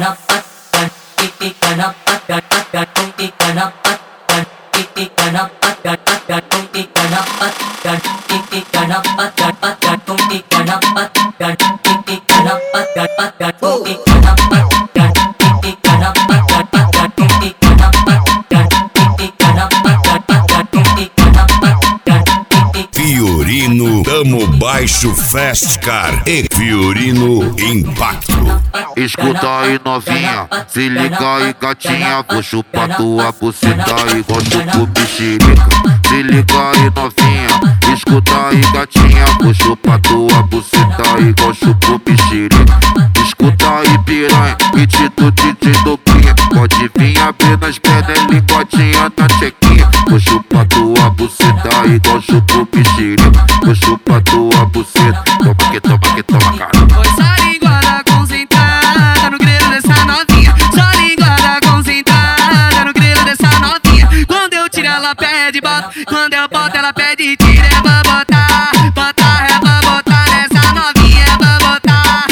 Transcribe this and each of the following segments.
Fiorino, Tamo Baixo Fast Car e Fiorino Impacto. Escuta aí novinha, se liga aí gatinha, vou chupar tua buceta igual chupo mexerica. Se liga aí novinha, escuta aí gatinha, vou chupar tua buceta igual chupo mexerica. Escuta aí piranha, hit do DJ Doguinha, pode vir abrir nas pernas, linguadinha na chequinha. Vou chupar tua buceta igual chupo mexerica. Vou chupar tua buceta, toma que toma, cara. Foi só linguada concentrada no grelo dessa novinha. Só linguada concentrada no grelo dessa novinha. Quando eu tiro ela pede bota, quando eu boto ela pede tira. É pra botar, botar, é pra botar nessa novinha, é pra botar.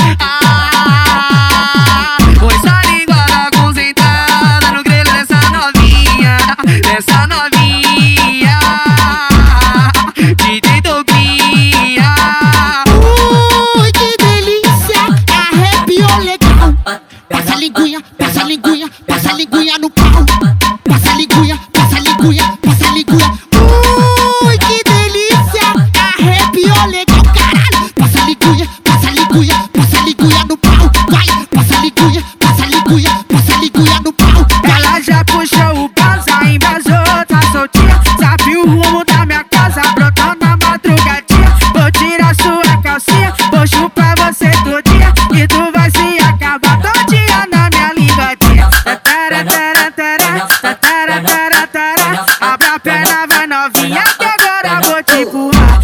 Foi só linguada concentrada no grelo dessa novinha, dessa novinha. DJ Doguinha. Ui, que delícia, arrepiou legal. Passa a linguinha, passa a linguinha, passa a linguinha no pau. Passa a linguinha, passa a linguinha, passa a linguinha. Ui, que delícia, arrepiou legal, caralho. Passa a linguinha, passa a linguinha, passa a linguinha no pau. Vai, passa a linguinha, passa a linguinha, passa a linguinha no pau. Ela já puxou o casa, embasou, tá soltinha. Sabe o rumo da minha casa, brotou na madrugadinha. Vou tirar sua calcinha, vou chupar você todinha. E tu vai se acabar todinha na minha linguadinha. Abre a perna, vai novinha, que agora vou te empurrar.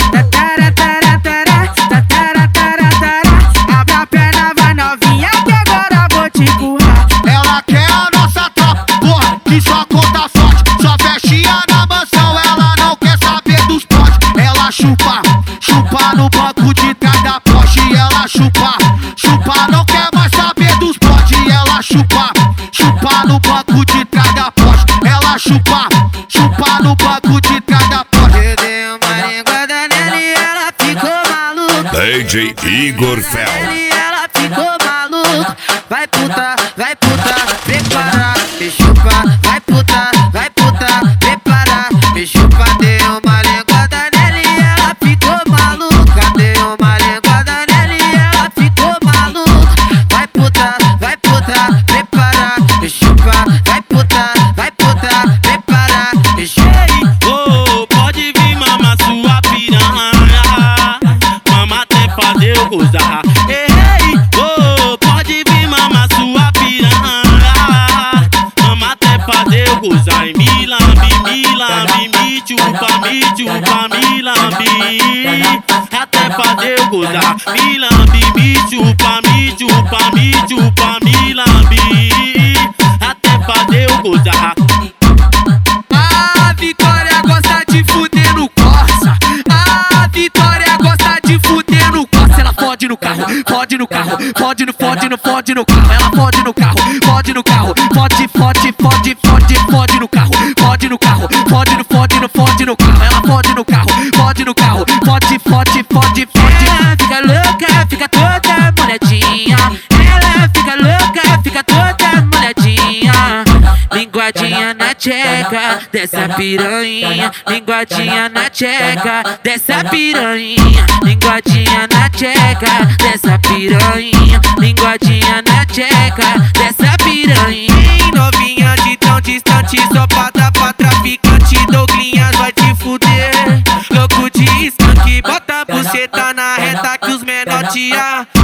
Abre a perna, vai novinha, que agora vou te empurrar. Ela quer a nossa tropa, porra, que só conta sorte. Só festinha na mansão, ela não quer saber dos potes. Ela chupa, chupa no banco de trás da Porsche. Ela chupa, chupa, não quer mais saber dos potes. Ela chupa, chupa no banco de trás da Porsche. Ela chupa, chupa no banco de trás da Porsche. Eu dei uma linguada nela e ela ficou maluca. DJ Igor Fel. E ela ficou maluca. Vai puta, prepara, me chupa. Vai puta, prepara, me chupa. Dei uma linguada nela e ela ficou maluca. Dei uma linguada nela e ela ficou maluca. Vai puta, prepara, me chupa. Vai puta, prepara, me chupa. Oh, pode vir mamar sua piranha, mama até fazer eu gozar. Ei, oh, pode vir mamar sua piranha, mama até fazer eu gozar. E me lambe, me chupa, me lambe, até fazer eu gozar. Me lambe, me chupa, me lambe, até fazer eu gozar. A Vitória gosta de fuder no Corsa. A Vitória gosta de fuder no Corsa. Ela fode no carro, fode no carro, fode no carro. Ela fode no carro, fode no carro, fode no carro, fode no carro, fode no carro. Ela fode no carro, fode. Ela fica louca, fica toda molhadinha. Ela fica louca, fica toda molhadinha. Linguadinha na tcheca dessa piranha. Linguadinha na tcheca dessa piranha. Linguadinha na tcheca dessa piranha. Linguadinha na tcheca dessa piranha. Novinha de tão distante, só pra dar pra traficante. Douglinhas vai te fuder. Louco de skunk, bota a buceta na reta que os menor te